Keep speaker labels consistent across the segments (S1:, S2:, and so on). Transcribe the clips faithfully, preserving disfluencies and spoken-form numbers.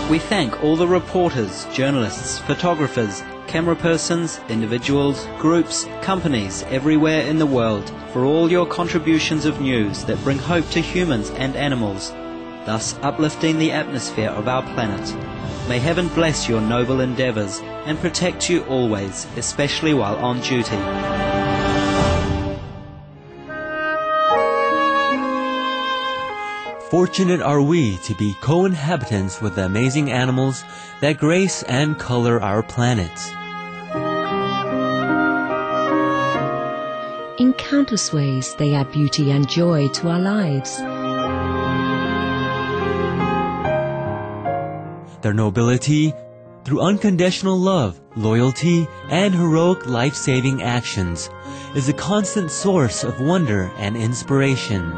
S1: We thank all the reporters, journalists, photographers, camera persons, individuals, groups, companies everywhere in the world for all your contributions of news that bring hope to humans and animals, thus uplifting the atmosphere of our planet. May heaven bless your noble endeavours and protect you always, especially while on duty.
S2: Fortunate are we to be co-inhabitants with the amazing animals that grace and color our planet.
S3: In countless ways, they add beauty and joy to our lives.
S2: Their nobility, through unconditional love, loyalty, and heroic life-saving actions, is a constant source of wonder and inspiration.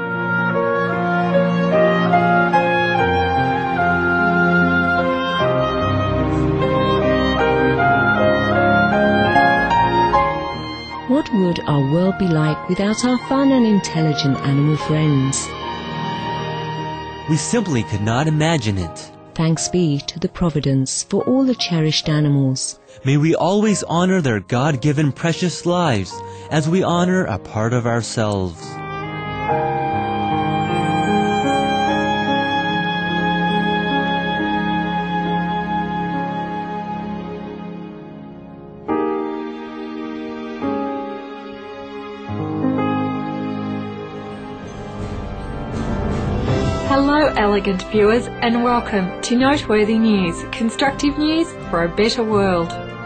S3: What would our world be like without our fun and intelligent animal friends?
S2: We simply could not imagine it.
S3: Thanks be to the Providence for all the cherished animals.
S2: May we always honor their God-given precious lives as we honor a part of ourselves.
S4: Hello, elegant viewers, and welcome to Noteworthy News, constructive news for a better world.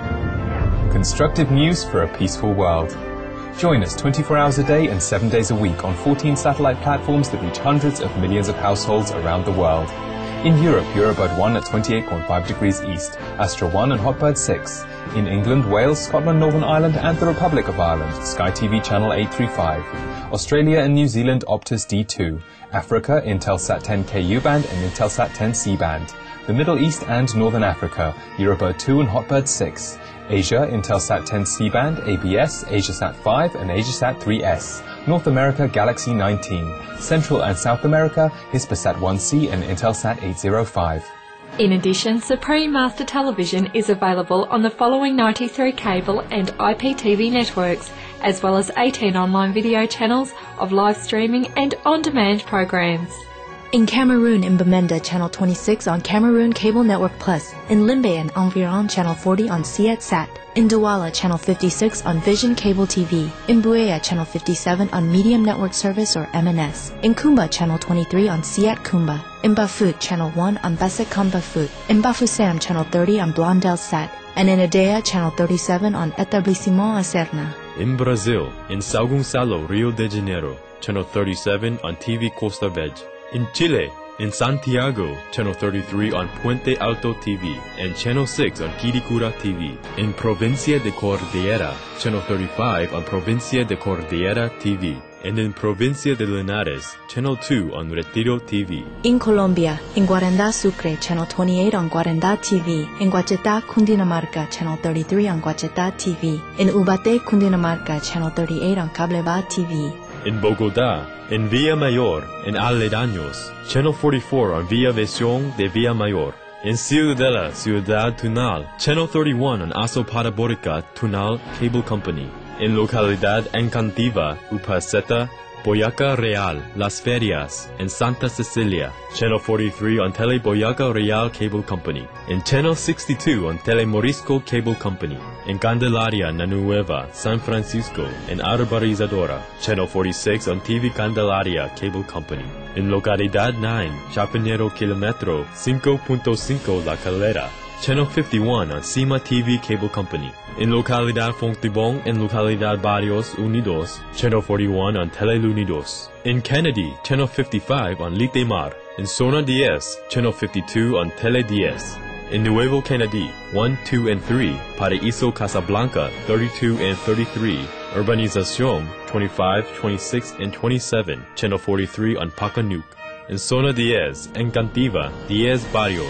S5: Constructive news for a peaceful world. Join us twenty-four hours a day and seven days a week on fourteen satellite platforms that reach hundreds of millions of households around the world. In Europe, Eurobird one at twenty-eight point five degrees east, Astra one and Hotbird six. In England, Wales, Scotland, Northern Ireland and the Republic of Ireland, Sky T V channel eight thirty-five. Australia and New Zealand, Optus D two. Africa, Intelsat ten K U band and Intelsat ten C band. The Middle East and Northern Africa, Eurobird two and Hotbird six. Asia, Intelsat ten C band, A B S, AsiaSat five and AsiaSat three S. North America, Galaxy nineteen. Central and South America, Hispasat one C and Intelsat eight oh five.
S4: In addition, Supreme Master Television is available on the following ninety-three cable and I P T V networks, as well as eighteen online video channels of live streaming and on-demand programs.
S6: In Cameroon, in Bamenda, channel twenty-six on Cameroon Cable Network Plus. In Limbe and Environ, channel forty on Sietsat. In Douala, channel fifty-six on Vision Cable T V. In Buea, channel fifty-seven on Medium Network Service or M N S. In Kumba, channel twenty-three on Siat Kumba. In Bafut, channel one on Basekam Bafut. In Bafoussam, channel thirty on Blondel Sat. And in Adea, channel thirty-seven on Etablissement Acerna.
S7: In Brazil, in São Gonçalo, Rio de Janeiro, channel thirty-seven on T V Costa Verde. In Chile, in Santiago, channel thirty-three on Puente Alto T V and channel six on Quiricura T V. In Provincia de Cordillera, channel thirty-five on Provincia de Cordillera T V. And in Provincia de Linares, channel two on Retiro T V.
S6: In Colombia, in Guaranda Sucre, channel twenty-eight on Guaranda T V. In Guacheta, Cundinamarca, channel thirty-three on Guacheta T V. In Ubaté, Cundinamarca, channel thirty-eight on Cableva T V.
S7: In Bogotá, in Villa Mayor, in Aledaños, channel forty-four on Villa Visión de Villa Mayor. In Ciudadela, Ciudad Tunal, channel thirty-one on Azoparabórica Tunal Cable Company. In Localidad Encantiva, Upaceta, Boyaca Real, Las Ferias, and Santa Cecilia, channel forty-three on Tele Boyaca Real Cable Company. In channel sixty-two on Tele Morisco Cable Company. In Candelaria, Nanueva, San Francisco, and Arborizadora, channel forty-six on T V Candelaria Cable Company. In Localidad nine, Chapinero Kilometro cinco punto cinco La Calera, channel fifty-one on Cima T V Cable Company. In Localidad Fontibón and Localidad Barrios Unidos, channel forty-one on Teleunidos. In Kennedy, channel fifty-five on Litemar. In Zona ten, channel fifty-two on Tele ten. In Nuevo Kennedy, one, two, and three, Paraíso Casablanca, thirty-two and thirty-three, Urbanización, twenty-five, twenty-six, and twenty-seven, channel forty-three on Pacanuc. In Zona ten, Encantiva, ten Barrios,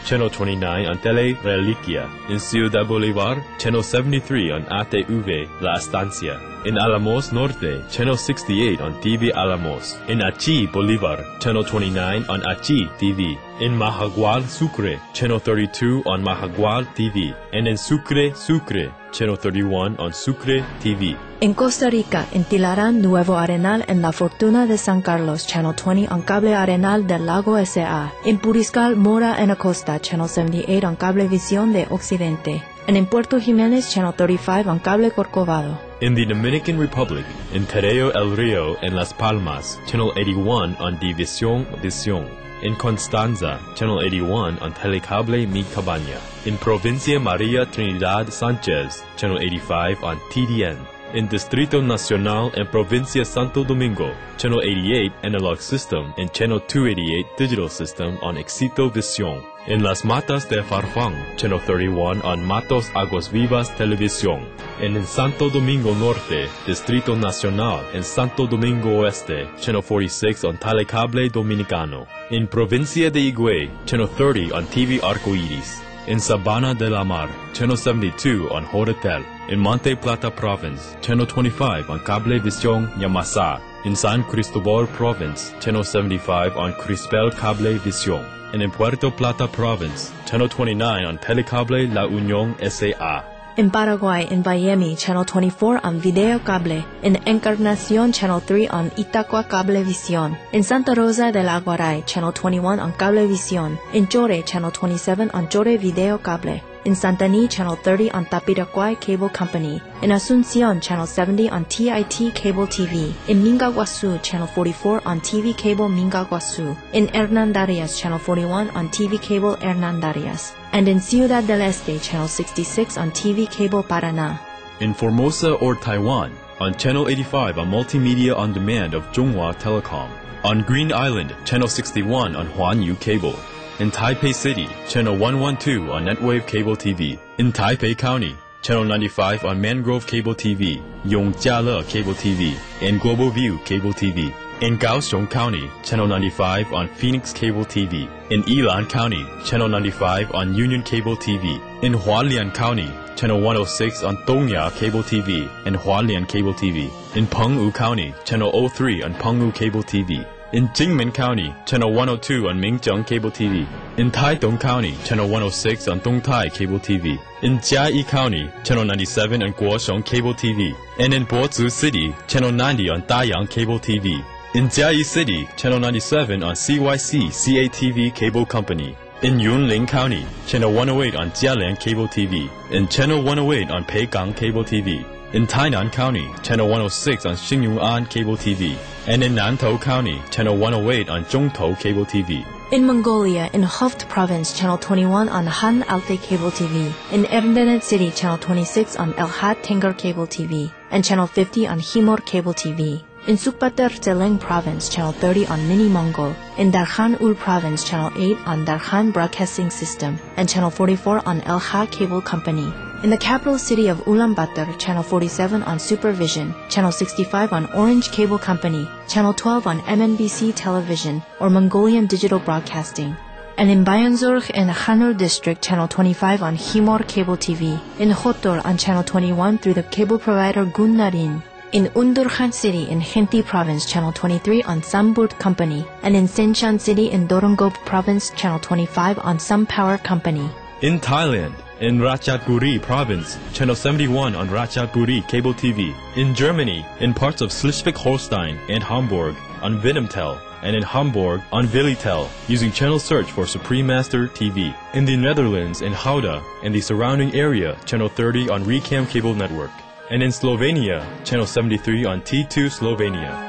S7: Channel twenty-nine on Tele Reliquia. In Ciudad Bolívar, Channel seventy-three on A T V La Estancia. In Alamos Norte, Channel sixty-eight on T V Alamos. In Achi, Bolívar, Channel twenty-nine on Achi T V. In Mahagual, Sucre, Channel thirty-two on Mahagual T V. And in Sucre, Sucre, Channel thirty-one on Sucre T V.
S6: In Costa Rica, en Tilarán, Nuevo Arenal, en La Fortuna de San Carlos, Channel twenty on Cable Arenal del Lago S A. In Puriscal, Mora en Acosta, Channel seventy-eight on Cablevisión de Occidente. And in Puerto Jiménez, Channel thirty-five on Cable Corcovado.
S7: In the Dominican Republic, in Terreo El Rio and Las Palmas, Channel eighty-one on División Visión. In Constanza, Channel eighty-one on Telecable Mi Cabaña. In Provincia María Trinidad Sánchez, Channel eighty-five on T D N. In Distrito Nacional and Provincia Santo Domingo, Channel eighty-eight Analog System and Channel two eighty-eight Digital System on Éxito Visión. In Las Matas de Farfán, Channel thirty-one on Matos Aguas Vivas Televisión. And in Santo Domingo Norte, Distrito Nacional and Santo Domingo Oeste, Channel forty-six on Telecable Dominicano. In Provincia de Higüey, Channel thirty on T V Arcoiris. In Sabana de la Mar, Channel seventy-two on Horatel. In Monte Plata Province, Channel twenty-five on Cablevisión Yamasá. In San Cristobal Province, Channel seventy-five on Crispel Cablevisión. And in Puerto Plata Province, Channel twenty-nine on Telecable La Unión S A.
S6: In Paraguay, in Miami, Channel twenty-four on Video Cable. In Encarnación, Channel three on Itacua Cablevisión. In Santa Rosa del Aguaray, Channel twenty-one on Cablevisión. In Chore, Channel twenty-seven on Chore Video Cable. In Santaní, Channel thirty on Tapiraquay Cable Company. In Asunción, Channel seventy on T I T Cable T V. In Mingaguasu, Channel forty-four on T V Cable Mingaguasu. In Hernandarias, Channel forty-one on T V Cable Hernandarias. And in Ciudad del Este, Channel sixty-six on T V Cable Paraná.
S7: In Formosa or Taiwan, on Channel eighty-five on Multimedia On Demand of Zhonghua Telecom. On Green Island, Channel sixty-one on Huanyu Cable. In Taipei City, Channel one twelve on Netwave Cable T V. In Taipei County, Channel ninety-five on Mangrove Cable T V, Yongjiale Cable T V, and Global View Cable T V. In Kaohsiung County, Channel ninety-five on Phoenix Cable T V. In Yilan County, Channel ninety-five on Union Cable T V. In Hualien County, Channel one oh six on Dongya Cable T V and Hualien Cable T V. In Penghu County, Channel oh three on Penghu Cable T V. In Jingmen County, Channel one oh two on Minzheng Cable T V. In Taidong County, Channel one oh six on Dongtai Cable T V. In Jiayi County, Channel ninety-seven on Guosheng Cable T V. And in Bozu City, Channel ninety on Dayang Cable T V. In Jiayi City, Channel ninety-seven on C Y C C A T V Cable Company. In Yunlin County, Channel one oh eight on Jialian Cable T V. And Channel one oh eight on Peigang Cable T V. In Tainan County, Channel one oh six on Xingyuan Cable T V. And in Nantou County, Channel one oh eight on Zhongtou Cable T V.
S6: In Mongolia, in Hoft Province, Channel twenty-one on Han Alte Cable T V. In Erdenet City, Channel twenty-six on El Had Tengar Cable T V. And Channel fifty on Himor Cable T V. In Sukbatar Zeleng Province, Channel thirty on Mini Mongol. In Darkhan Ul Province, Channel eight on Darkhan Broadcasting System. And Channel forty-four on El Ha Cable Company. In the capital city of Ulaanbaatar, Channel forty-seven on Supervision, Channel sixty-five on Orange Cable Company, Channel twelve on M N B C Television, or Mongolian Digital Broadcasting. And in Bayanzurg and Khanur District, Channel twenty-five on Himor Cable T V. In Khotor on Channel twenty-one through the cable provider Gunnarin. In Undurkhan City in Khenti Province, Channel twenty-three on Samburt Company. And in Senchan City in Dorongop Province, Channel twenty-five on Some Power Company.
S7: In Thailand, in Ratchaburi Province, Channel seventy-one on Ratchaburi Cable T V. In Germany, in parts of Schleswig-Holstein and Hamburg on Vinumtel, and in Hamburg on Vilitel, using channel search for Supreme Master T V. In the Netherlands, in Gouda and the surrounding area, Channel thirty on Recam Cable Network. And in Slovenia, Channel seventy-three on T two Slovenia.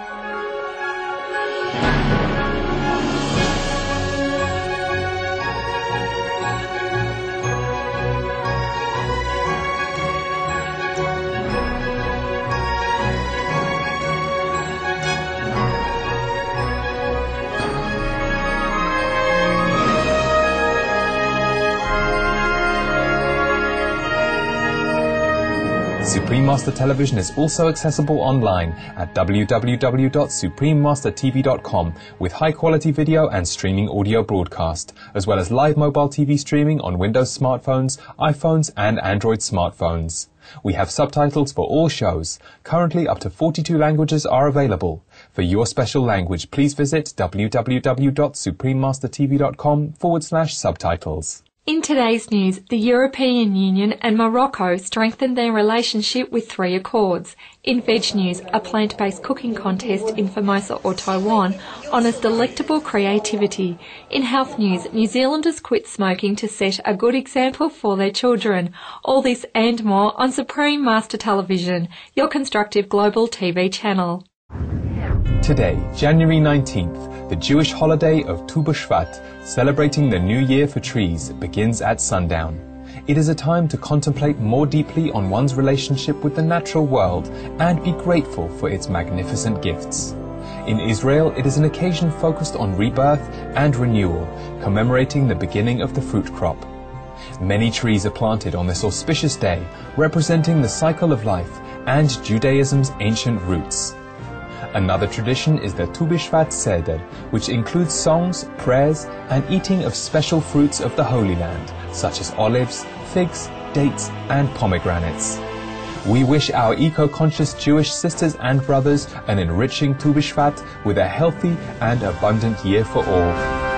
S5: Supreme Master Television is also accessible online at w w w dot supreme master t v dot com with high-quality video and streaming audio broadcast, as well as live mobile T V streaming on Windows smartphones, iPhones, and Android smartphones. We have subtitles for all shows. Currently, up to forty-two languages are available. For your special language, please visit w w w dot supreme master t v dot com forward slash subtitles.
S4: In today's news, the European Union and Morocco strengthened their relationship with three accords. In Veg News, a plant-based cooking contest in Formosa or Taiwan honours delectable creativity. In Health News, New Zealanders quit smoking to set a good example for their children. All this and more on Supreme Master Television, your constructive global T V channel.
S5: Today, January nineteenth, the Jewish holiday of Tu B'Shvat, celebrating the new year for trees, begins at sundown. It is a time to contemplate more deeply on one's relationship with the natural world and be grateful for its magnificent gifts. In Israel, it is an occasion focused on rebirth and renewal, commemorating the beginning of the fruit crop. Many trees are planted on this auspicious day, representing the cycle of life and Judaism's ancient roots. Another tradition is the Tu B'Shvat Seder, which includes songs, prayers, and eating of special fruits of the Holy Land, such as olives, figs, dates, and pomegranates. We wish our eco-conscious Jewish sisters and brothers an enriching Tu B'Shvat with a healthy and abundant year for all.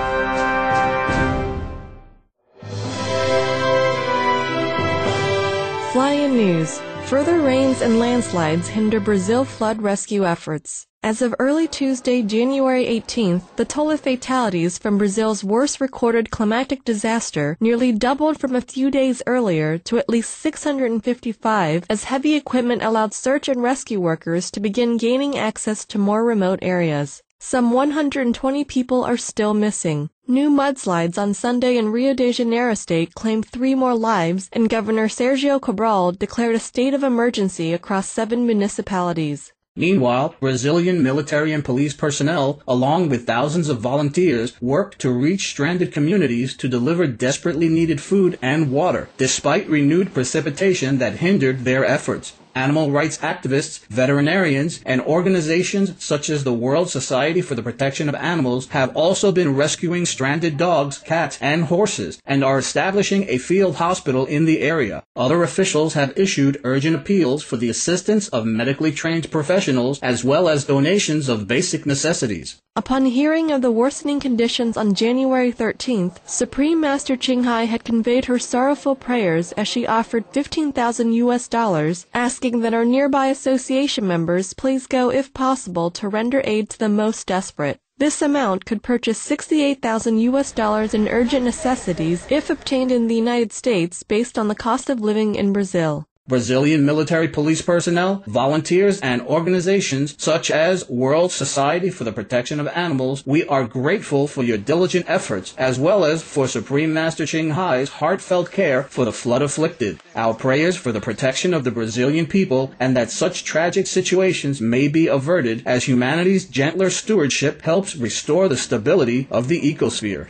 S8: Fly-in news. Further rains and landslides hinder Brazil flood rescue efforts. As of early Tuesday, January eighteenth, the toll of fatalities from Brazil's worst recorded climatic disaster nearly doubled from a few days earlier to at least six hundred fifty-five as heavy equipment allowed search and rescue workers to begin gaining access to more remote areas. Some one hundred twenty people are still missing. New mudslides on Sunday in Rio de Janeiro state claimed three more lives, and Governor Sergio Cabral declared a state of emergency across seven municipalities.
S9: Meanwhile, Brazilian military and police personnel, along with thousands of volunteers, worked to reach stranded communities to deliver desperately needed food and water, despite renewed precipitation that hindered their efforts. Animal rights activists, veterinarians, and organizations such as the World Society for the Protection of Animals have also been rescuing stranded dogs, cats, and horses, and are establishing a field hospital in the area. Other officials have issued urgent appeals for the assistance of medically trained professionals as well as donations of basic necessities.
S8: Upon hearing of the worsening conditions on January thirteenth, Supreme Master Ching Hai had conveyed her sorrowful prayers as she offered fifteen thousand U S dollars, asking that our nearby association members please go, if possible, to render aid to the most desperate. This amount could purchase sixty-eight thousand U S dollars in urgent necessities if obtained in the United States based on the cost of living in Brazil.
S9: Brazilian military police personnel, volunteers, and organizations such as World Society for the Protection of Animals, we are grateful for your diligent efforts, as well as for Supreme Master Ching Hai's heartfelt care for the flood afflicted. Our prayers for the protection of the Brazilian people and that such tragic situations may be averted as humanity's gentler stewardship helps restore the stability of the ecosphere.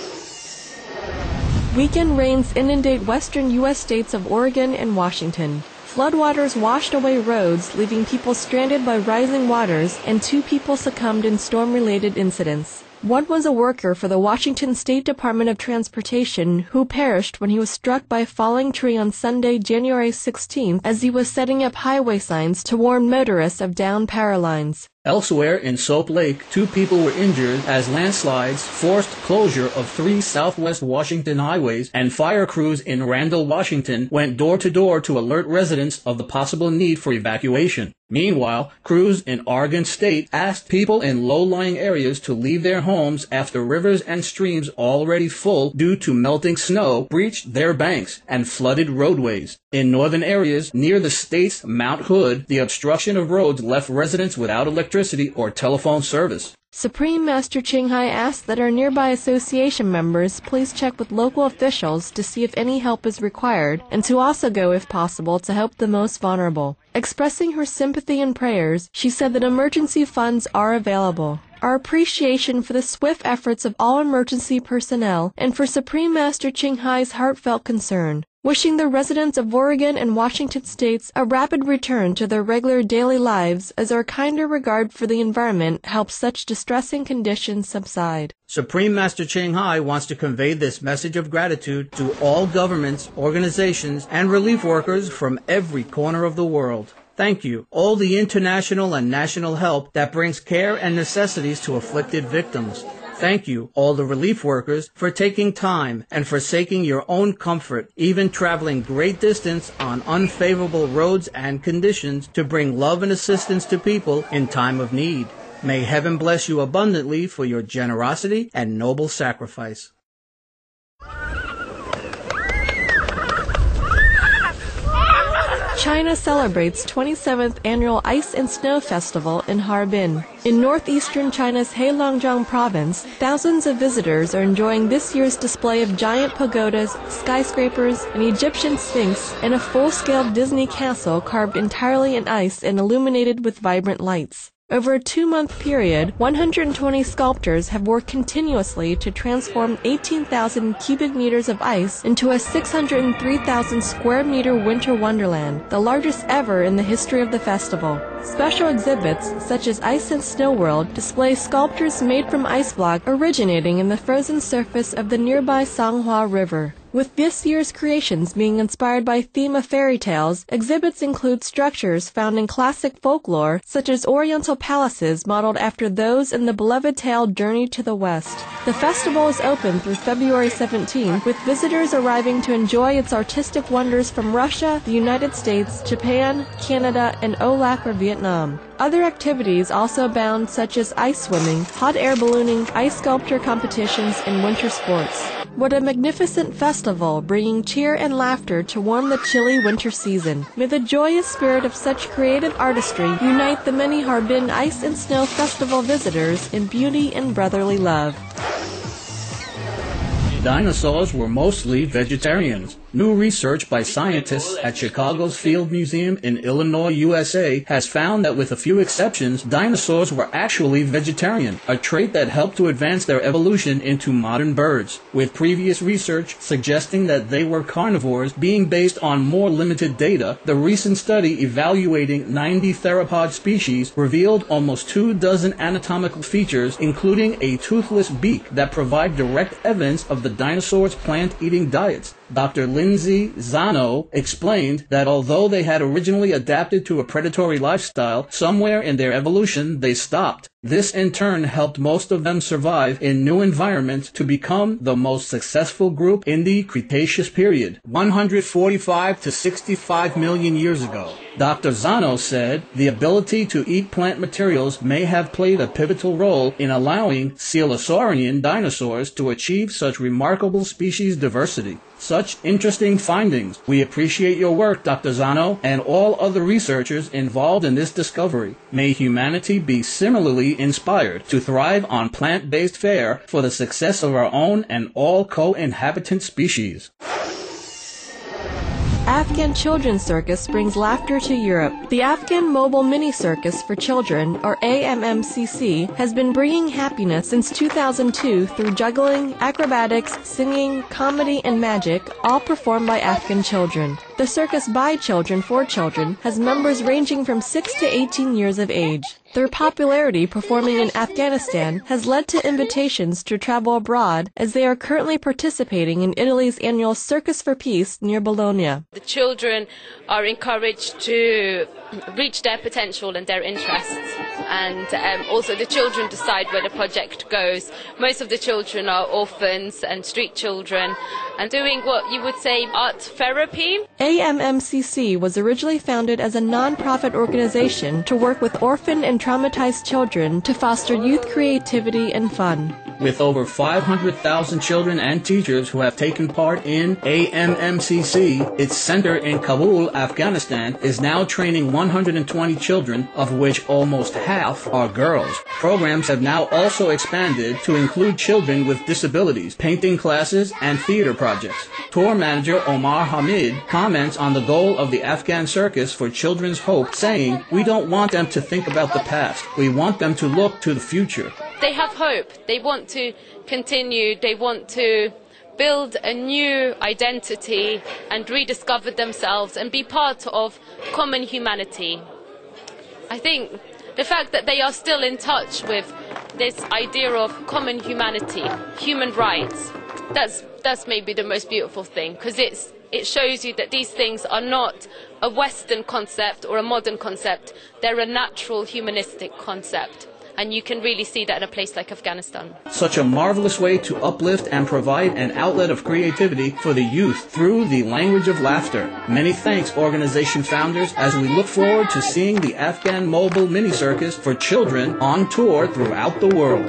S8: Weekend rains inundate western U S states of Oregon and Washington. Floodwaters washed away roads, leaving people stranded by rising waters, and two people succumbed in storm-related incidents. One was a worker for the Washington State Department of Transportation who perished when he was struck by a falling tree on Sunday, January sixteenth, as he was setting up highway signs to warn motorists of downed power lines.
S9: Elsewhere in Soap Lake, two people were injured as landslides forced closure of three southwest Washington highways, and fire crews in Randall, Washington went door to door to alert residents of the possible need for evacuation. Meanwhile, crews in Oregon State asked people in low-lying areas to leave their homes after rivers and streams already full due to melting snow breached their banks and flooded roadways. In northern areas near the state's Mount Hood, the obstruction of roads left residents without electricity or telephone service.
S8: Supreme Master Ching Hai asked that our nearby association members please check with local officials to see if any help is required, and to also go, if possible, to help the most vulnerable. Expressing her sympathy and prayers, she said that emergency funds are available. Our appreciation for the swift efforts of all emergency personnel and for Supreme Master Ching Hai's heartfelt concern. wishing the residents of Oregon and Washington states a rapid return to their regular daily lives as our kinder regard for the environment helps such distressing conditions subside.
S9: Supreme Master Ching Hai wants to convey this message of gratitude to all governments, organizations, and relief workers from every corner of the world. Thank you, all the international and national help that brings care and necessities to afflicted victims. Thank you, all the relief workers, for taking time and forsaking your own comfort, even traveling great distance on unfavorable roads and conditions to bring love and assistance to people in time of need. May heaven bless you abundantly for your generosity and noble sacrifice.
S8: China celebrates twenty-seventh Annual Ice and Snow Festival in Harbin. In northeastern China's Heilongjiang province, thousands of visitors are enjoying this year's display of giant pagodas, skyscrapers, an Egyptian sphinx, and a full-scale Disney castle carved entirely in ice and illuminated with vibrant lights. Over a two-month period, one hundred twenty sculptors have worked continuously to transform eighteen thousand cubic meters of ice into a six hundred three thousand square meter winter wonderland, the largest ever in the history of the festival. Special exhibits, such as Ice and Snow World, display sculptures made from ice block originating in the frozen surface of the nearby Songhua River. With this year's creations being inspired by a theme of fairy tales, exhibits include structures found in classic folklore, such as Oriental palaces modeled after those in the beloved tale Journey to the West. The festival is open through February seventeenth, with visitors arriving to enjoy its artistic wonders from Russia, the United States, Japan, Canada, and Olac or Vietnam. Other activities also abound, such as ice swimming, hot air ballooning, ice sculpture competitions, and winter sports. What a magnificent festival, bringing cheer and laughter to warm the chilly winter season. May the joyous spirit of such creative artistry unite the many Harbin Ice and Snow Festival visitors in beauty and brotherly love.
S9: Dinosaurs were mostly vegetarians. New research by scientists at Chicago's Field Museum in Illinois, U S A, has found that with a few exceptions, dinosaurs were actually vegetarian, a trait that helped to advance their evolution into modern birds, with previous research suggesting that they were carnivores being based on more limited data. The recent study evaluating ninety theropod species revealed almost two dozen anatomical features, including a toothless beak, that provide direct evidence of the dinosaurs' plant-eating diets. Doctor Lindsay Zano explained that although they had originally adapted to a predatory lifestyle, somewhere in their evolution they stopped. This in turn helped most of them survive in new environments to become the most successful group in the Cretaceous period, one hundred forty-five to sixty-five million years ago. Doctor Zano said the ability to eat plant materials may have played a pivotal role in allowing coelosaurian dinosaurs to achieve such remarkable species diversity. Such interesting findings. We appreciate your work, Doctor Zano, and all other researchers involved in this discovery. May humanity be similarly inspired to thrive on plant-based fare for the success of our own and all co-inhabitant species.
S8: Afghan Children's Circus brings laughter to Europe. The Afghan Mobile Mini Circus for Children, or A M M C C, has been bringing happiness since two thousand two through juggling, acrobatics, singing, comedy, and magic, all performed by Afghan children. The circus by children for children has members ranging from six to eighteen years of age. Their popularity performing in Afghanistan has led to invitations to travel abroad, as they are currently participating in Italy's annual Circus for Peace near Bologna.
S10: The children are encouraged to reach their potential and their interests, and um, also the children decide where the project goes. Most of the children are orphans and street children, and doing what you would say art therapy.
S8: A M M C C was originally founded as a non-profit organization to work with orphan and traumatized children to foster youth creativity and fun.
S9: With over five hundred thousand children and teachers who have taken part in A M M C C, its center in Kabul, Afghanistan, is now training one hundred twenty children, of which almost half are girls. Programs have now also expanded to include children with disabilities, painting classes, and theater projects. Tour manager Omar Hamid comments on the goal of the Afghan Circus for Children's Hope, saying, "We don't want them to think about the past. We want them to look to the future."
S10: They have hope. They want to continue. They want to build a new identity and rediscover themselves and be part of common humanity. I think the fact that they are still in touch with this idea of common humanity, human rights, that's, that's maybe the most beautiful thing, because it's it shows you that these things are not a Western concept or a modern concept, they're a natural humanistic concept. And you can really see that in a place like Afghanistan.
S9: Such a marvelous way to uplift and provide an outlet of creativity for the youth through the language of laughter. Many thanks, organization founders, as we look forward to seeing the Afghan Mobile Mini Circus for children on tour throughout the world.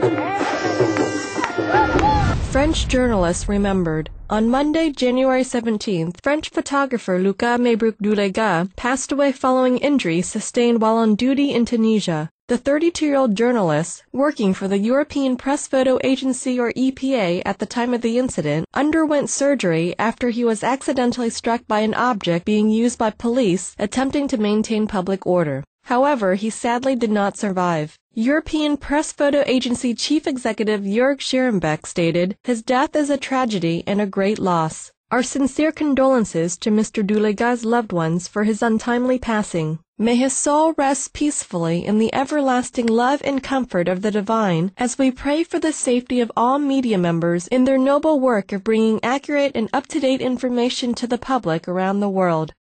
S8: French journalists remembered. On Monday, January seventeenth, French photographer Luca Mabrouk Doulega passed away following injuries sustained while on duty in Tunisia. The thirty-two-year-old journalist, working for the European Press Photo Agency or E P A at the time of the incident, underwent surgery after he was accidentally struck by an object being used by police attempting to maintain public order. However, he sadly did not survive. European Press Photo Agency Chief Executive Jörg Scherenbeck stated, "His death is a tragedy and a great loss. Our sincere condolences to Mister Doulega's loved ones for his untimely passing. May his soul rest peacefully in the everlasting love and comfort of the divine, as we pray for the safety of all media members in their noble work of bringing accurate and up-to-date information to the public around the world."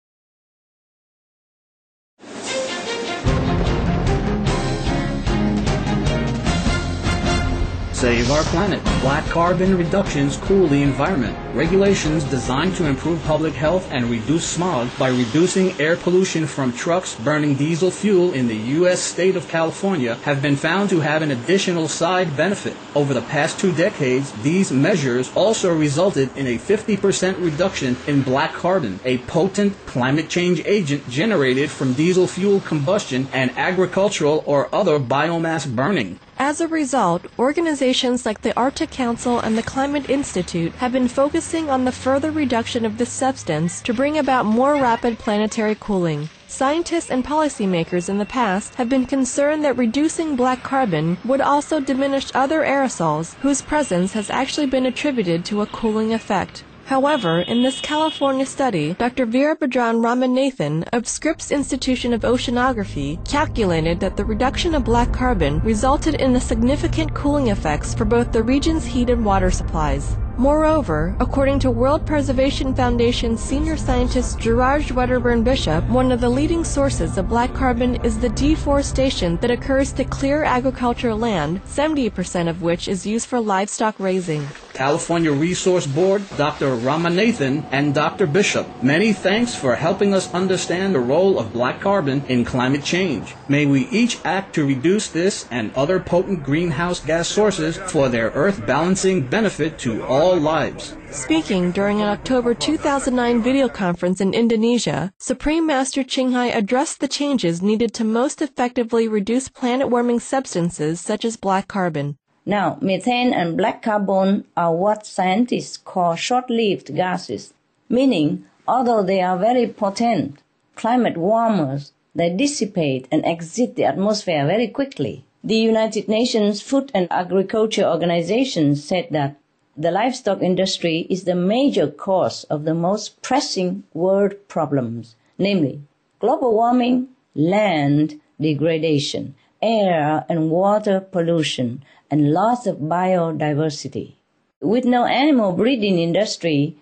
S9: Save our planet. Black carbon reductions cool the environment. Regulations designed to improve public health and reduce smog by reducing air pollution from trucks burning diesel fuel in the U S state of California have been found to have an additional side benefit. Over the past two decades, these measures also resulted in a fifty percent reduction in black carbon, a potent climate change agent generated from diesel fuel combustion and agricultural or other biomass burning.
S8: As a result, organizations like the Arctic Council and the Climate Institute have been focusing on the further reduction of this substance to bring about more rapid planetary cooling. Scientists and policymakers in the past have been concerned that reducing black carbon would also diminish other aerosols whose presence has actually been attributed to a cooling effect. However, in this California study, Doctor Veerabhadran Ramanathan of Scripps Institution of Oceanography calculated that the reduction of black carbon resulted in a significant cooling effects for both the region's heat and water supplies. Moreover, according to World Preservation Foundation senior scientist Gerard Wedderburn Bishop, one of the leading sources of black carbon is the deforestation that occurs to clear agricultural land, seventy percent of which is used for livestock raising.
S9: California Resource Board, Doctor Ramanathan, and Doctor Bishop, many thanks for helping us understand the role of black carbon in climate change. May we each act to reduce this and other potent greenhouse gas sources for their earth-balancing benefit to all lives.
S8: Speaking during an October two thousand nine video conference in Indonesia, Supreme Master Ching Hai addressed the changes needed to most effectively reduce planet-warming substances such as black carbon.
S11: Now, methane and black carbon are what scientists call short-lived gases, meaning, although they are very potent climate warmers, they dissipate and exit the atmosphere very quickly. The United Nations Food and Agriculture Organization said that the livestock industry is the major cause of the most pressing world problems, namely global warming, land degradation, air and water pollution, and loss of biodiversity. With no animal breeding industry,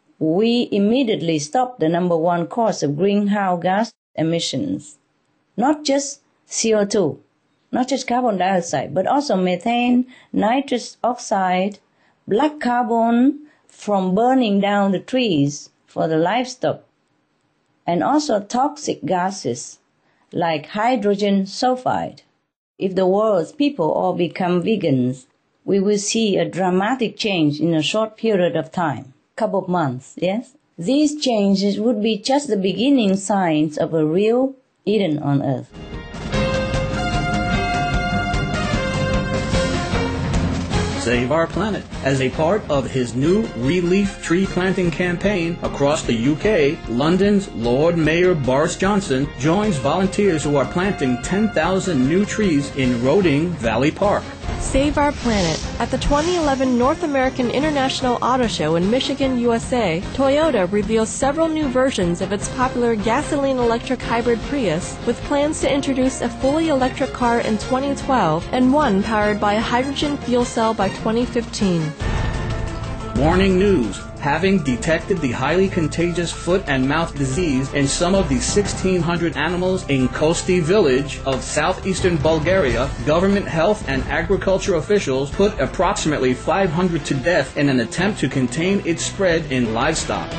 S11: we immediately stopped the number one cause of greenhouse gas emissions. Not just C O two, not just carbon dioxide, but also methane, nitrous oxide, black carbon from burning down the trees for the livestock, and also toxic gases like hydrogen sulfide. If the world's people all become vegans, we will see a dramatic change in a short period of time, couple of months, yes? These changes would be just the beginning signs of a real Eden on earth.
S9: Save our planet. As a part of his new Relief Tree Planting campaign across the U K, London's Lord Mayor Boris Johnson joins volunteers who are planting ten thousand new trees in Roding Valley Park.
S8: Save Our Planet. At the twenty eleven North American International Auto Show in Michigan, U S A, Toyota reveals several new versions of its popular gasoline-electric hybrid Prius, with plans to introduce a fully electric car in twenty twelve and one powered by a hydrogen fuel cell by twenty fifteen.
S9: Warning news. Having detected the highly contagious foot and mouth disease in some of the sixteen hundred animals in Kosti village of southeastern Bulgaria, government health and agriculture officials put approximately five hundred to death in an attempt to contain its spread in livestock.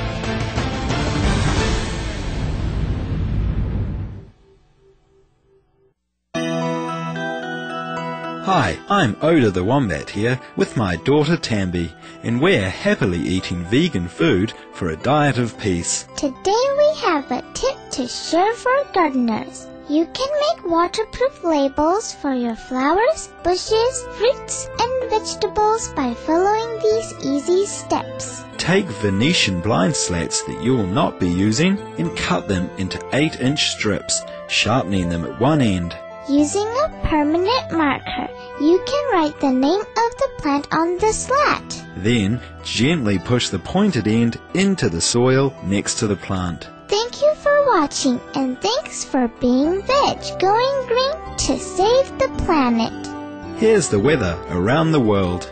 S12: Hi, I'm Oda the Wombat here with my daughter Tambi, and we're happily eating vegan food for a diet of peace.
S13: Today we have a tip to share for gardeners. You can make waterproof labels for your flowers, bushes, fruits, and vegetables by following these easy steps.
S12: Take Venetian blind slats that you will not be using and cut them into eight inch strips, sharpening them at one end.
S13: Using a permanent marker, you can write the name of the plant on the slat.
S12: Then, gently push the pointed end into the soil next to the plant.
S13: Thank you for watching, and thanks for being veg, going green to save the planet.
S12: Here's the weather around the world.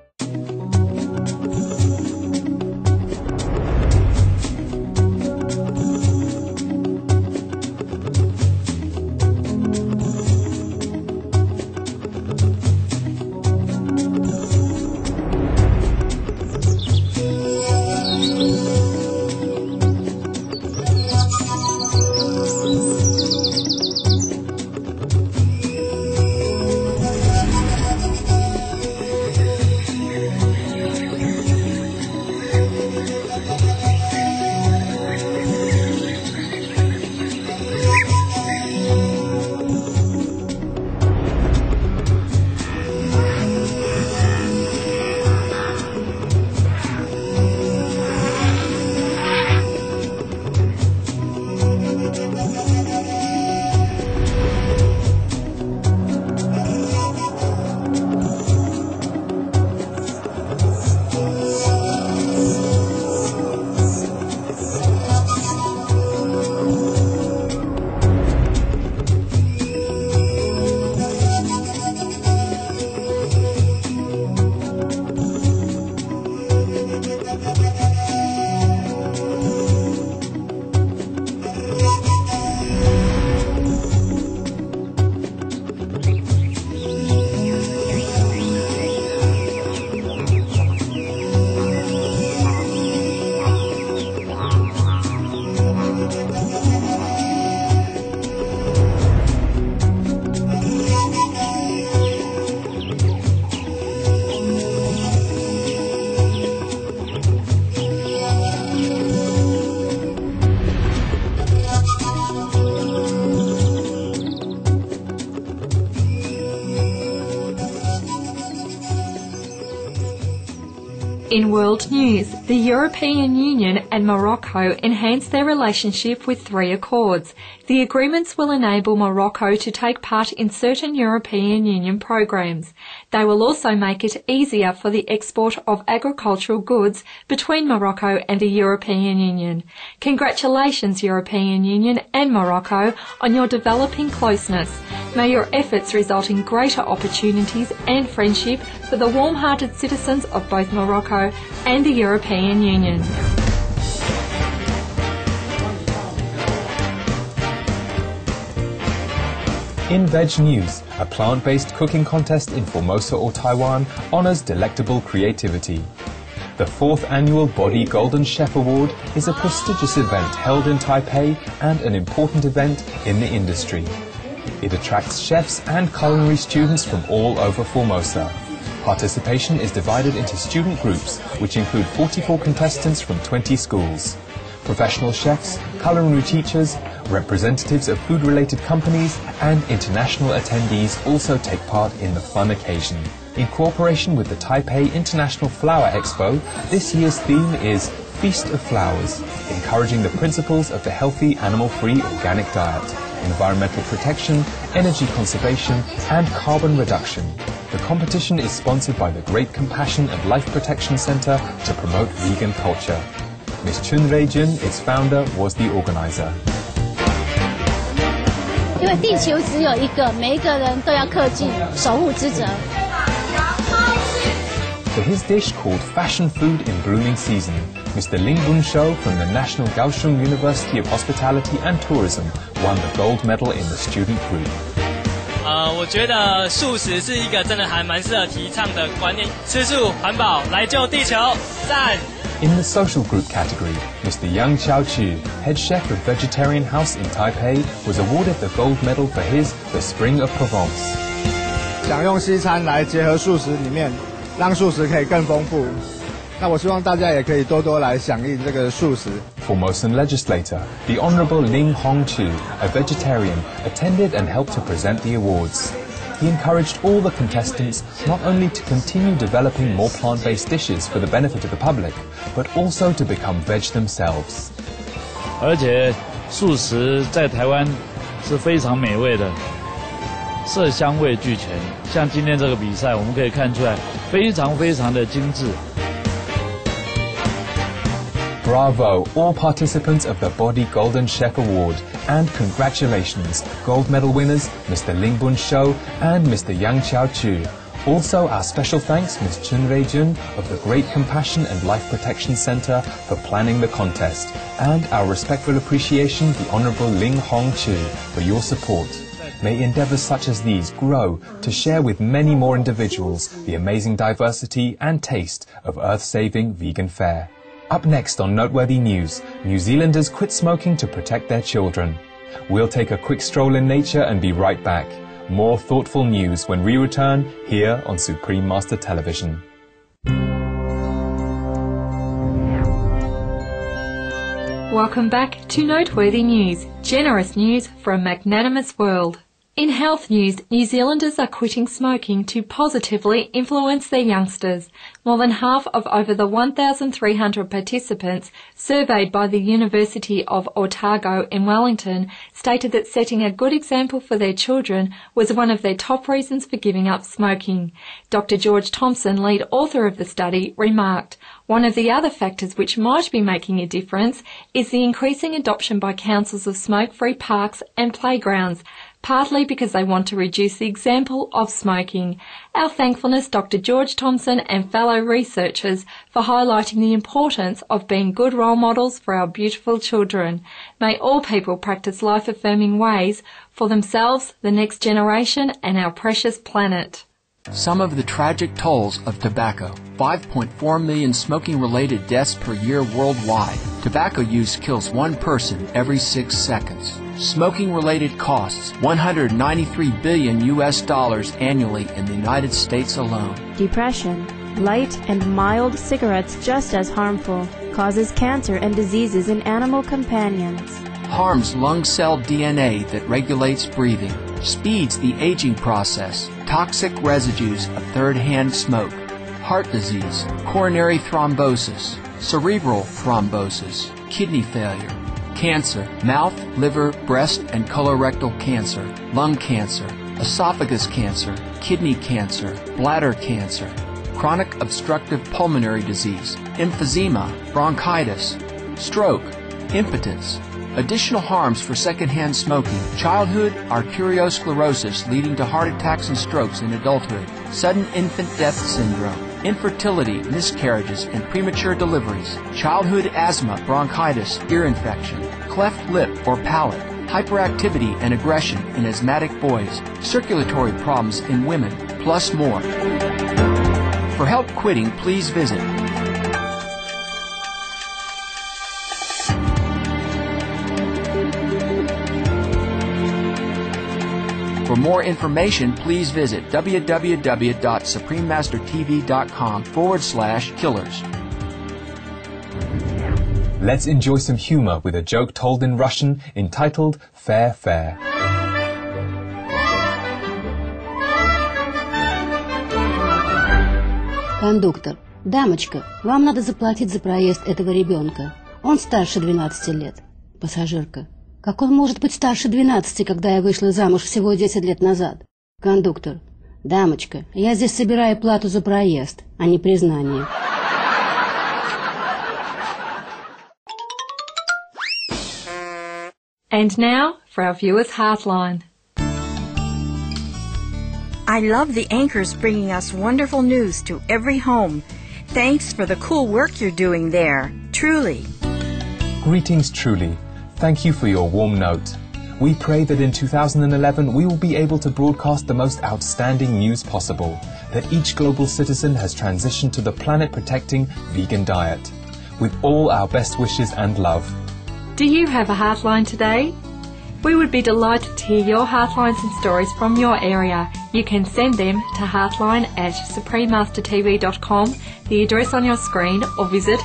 S4: In world news, the European Union and Morocco enhanced their relationship with three accords. The agreements will enable Morocco to take part in certain European Union programs. They will also make it easier for the export of agricultural goods between Morocco and the European Union. Congratulations, European Union and Morocco, on your developing closeness. May your efforts result in greater opportunities and friendship for the warm-hearted citizens of both Morocco and the European Union.
S5: In Veg News, a plant-based cooking contest in Formosa or Taiwan honors delectable creativity. The fourth annual Body Golden Chef Award is a prestigious event held in Taipei and an important event in the industry. It attracts chefs and culinary students from all over Formosa. Participation is divided into student groups, which include forty-four contestants from twenty schools. Professional chefs, culinary teachers, representatives of food-related companies, and international attendees also take part in the fun occasion. In cooperation with the Taipei International Flower Expo, this year's theme is Feast of Flowers, encouraging the principles of the healthy animal-free organic diet, environmental protection, energy conservation, and carbon reduction. The competition is sponsored by the Great Compassion and Life Protection Center to promote vegan culture. Miss Chun Rei-jun, its founder, was the organizer.
S14: 因为地球只有一个，每一个人都要恪尽守护之责。
S5: For his dish called Fashion Food in Blooming Season, Mister Ling Bun-shou from the National Kaohsiung University of Hospitality and Tourism won the gold medal in the student group.
S15: 呃，我觉得素食是一个真的还蛮适合提倡的观念，吃素环保，来救地球，赞！
S5: In the social group category, Mister Yang Xiaoqu, head chef of Vegetarian House in Taipei, was awarded the gold medal for his The Spring of Provence.
S16: 想用西餐来结合素食里面，让素食可以更丰富。那我希望大家也可以多多来响应这个素食。
S5: Formosan legislator, the Honourable Ling Hongchu, a vegetarian, attended and helped to present the awards. He encouraged all the contestants not only to continue developing more plant-based dishes for the benefit of the public, but also to become veg themselves.
S17: 而且素食在台湾是非常美味的，色香味俱全。像今天这个比赛，我们可以看出来非常非常的精致。
S5: Bravo, all participants of the Body Golden Chef Award, and congratulations, gold medal winners Mister Ling Bun-shou and Mister Yang Xiaoqu. Also, our special thanks Miss Chun Rei-jun of the Great Compassion and Life Protection Center for planning the contest, and our respectful appreciation the Honourable Ling Hongchu for your support. May endeavours such as these grow to share with many more individuals the amazing diversity and taste of earth-saving vegan fare. Up next on Noteworthy News, New Zealanders quit smoking to protect their children. We'll take a quick stroll in nature and be right back. More thoughtful news when we return here on Supreme Master Television.
S4: Welcome back to Noteworthy News, generous news for a magnanimous world. In health news, New Zealanders are quitting smoking to positively influence their youngsters. More than half of over the one thousand three hundred participants surveyed by the University of Otago in Wellington stated that setting a good example for their children was one of their top reasons for giving up smoking. Doctor George Thompson, lead author of the study, remarked, "One of the other factors which might be making a difference is the increasing adoption by councils of smoke-free parks and playgrounds, partly because they want to reduce the example of smoking. Our thankfulness, Doctor George Thompson and fellow researchers, for highlighting the importance of being good role models for our beautiful children. May all people practice life-affirming ways for themselves, the next generation, and our precious planet."
S18: Some of the tragic tolls of tobacco. five point four million smoking-related deaths per year worldwide. Tobacco use kills one person every six seconds. Smoking-related costs, one hundred ninety-three billion U S dollars annually in the United States alone.
S19: Depression. Light and mild cigarettes just as harmful. Causes cancer and diseases in animal companions.
S18: Harms lung cell D N A that regulates breathing. Speeds the aging process. Toxic residues of third-hand smoke. Heart disease. Coronary thrombosis. Cerebral thrombosis. Kidney failure. Cancer, mouth, liver, breast, and colorectal cancer, lung cancer, esophagus cancer, kidney cancer, bladder cancer, chronic obstructive pulmonary disease, emphysema, bronchitis, stroke, impotence. Additional harms for secondhand smoking, childhood arteriosclerosis leading to heart attacks and strokes in adulthood, sudden infant death syndrome, infertility, miscarriages, and premature deliveries, childhood asthma, bronchitis, ear infection, cleft lip or palate, hyperactivity and aggression in asthmatic boys, circulatory problems in women, plus more. For help quitting, please visit For more information, please visit www.suprememastertv.com forward slash killers.
S5: Let's enjoy some humor with a joke told in Russian entitled Fair Fair.
S20: Кондуктор, дамочка, вам надо заплатить за проезд этого ребенка. Он старше двенадцати лет. Пассажирка. Как он может быть старше двенадцати, когда я вышла замуж всего десять лет назад? Кондуктор. Дамочка, я здесь собираю плату за проезд, а не признание.
S4: And now for our viewers' Heartline.
S21: I love the anchors bringing us wonderful news to every home. Thanks for the cool work you're doing there. Truly.
S5: Greetings, Truly. Thank you for your warm note. We pray that in two thousand eleven we will be able to broadcast the most outstanding news possible, that each global citizen has transitioned to the planet-protecting vegan diet. With all our best wishes and love.
S4: Do you have a Heartline today? We would be delighted to hear your Heartlines and stories from your area. You can send them to heartline at supreme master t v dot com, the address on your screen, or visit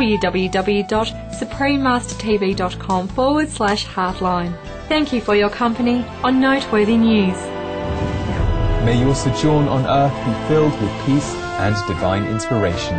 S4: www.suprememastertv.com forward slash heartline. Thank you for your company on Noteworthy News.
S5: May your sojourn on earth be filled with peace and divine inspiration.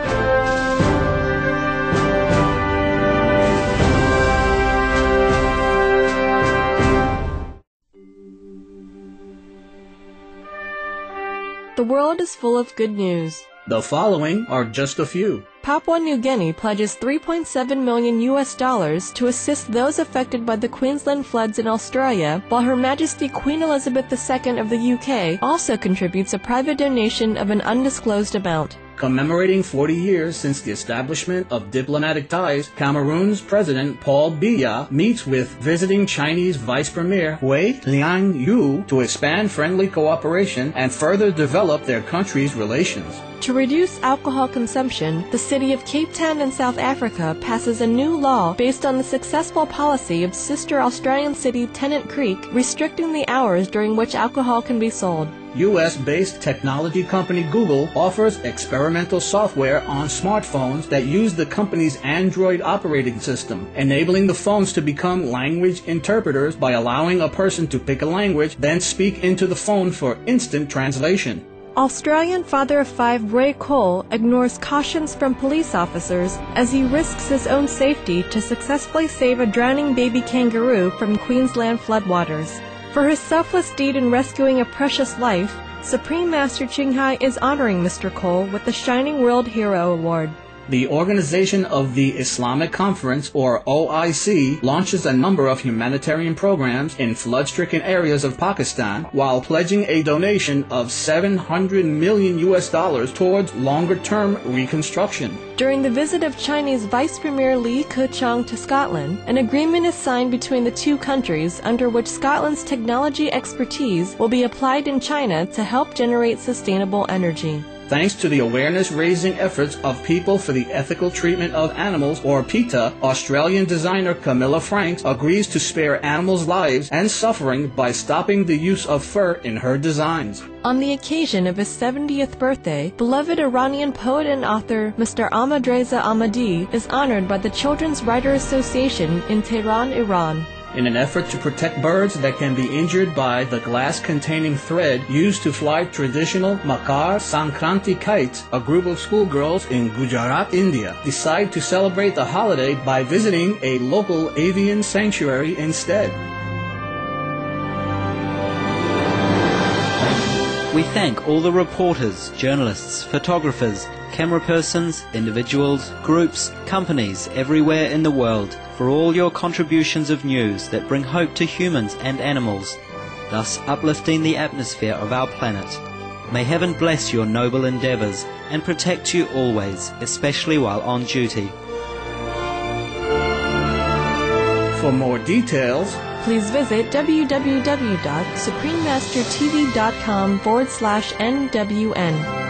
S8: The world is full of good news.
S9: The following are just a few.
S8: Papua New Guinea pledges three point seven million U S dollars to assist those affected by the Queensland floods in Australia, while Her Majesty Queen Elizabeth the Second of the U K also contributes a private donation of an undisclosed amount.
S9: Commemorating forty years since the establishment of diplomatic ties, Cameroon's President Paul Biya meets with visiting Chinese Vice Premier Hui Liangyu to expand friendly cooperation and further develop their country's relations.
S8: To reduce alcohol consumption, the city of Cape Town in South Africa passes a new law based on the successful policy of sister Australian city Tennant Creek, restricting the hours during which alcohol can be sold.
S9: U S-based technology company Google offers experimental software on smartphones that use the company's Android operating system, enabling the phones to become language interpreters by allowing a person to pick a language, then speak into the phone for instant translation.
S8: Australian father of five Ray Cole ignores cautions from police officers as he risks his own safety to successfully save a drowning baby kangaroo from Queensland floodwaters. For his selfless deed in rescuing a precious life, Supreme Master Ching Hai is honoring Mister Cole with the Shining World Hero Award.
S9: The Organization of the Islamic Conference, or O I C, launches a number of humanitarian programs in flood-stricken areas of Pakistan while pledging a donation of seven hundred million U S dollars towards longer-term reconstruction.
S8: During the visit of Chinese Vice Premier Li Keqiang to Scotland, an agreement is signed between the two countries under which Scotland's technology expertise will be applied in China to help generate sustainable energy.
S9: Thanks to the awareness-raising efforts of People for the Ethical Treatment of Animals, or PETA, Australian designer Camilla Franks agrees to spare animals' lives and suffering by stopping the use of fur in her designs.
S8: On the occasion of his seventieth birthday, beloved Iranian poet and author Mister Ahmadreza Ahmadi is honored by the Children's Writer Association in Tehran, Iran.
S9: In an effort to protect birds that can be injured by the glass-containing thread used to fly traditional Makar Sankranti kites, a group of schoolgirls in Gujarat, India, decide to celebrate the holiday by visiting a local avian sanctuary instead.
S1: We thank all the reporters, journalists, photographers, camera persons, individuals, groups, companies everywhere in the world for all your contributions of news that bring hope to humans and animals, thus uplifting the atmosphere of our planet. May heaven bless your noble endeavours and protect you always, especially while on duty.
S9: For more details,
S8: please visit www.suprememastertv.com forward slash NWN.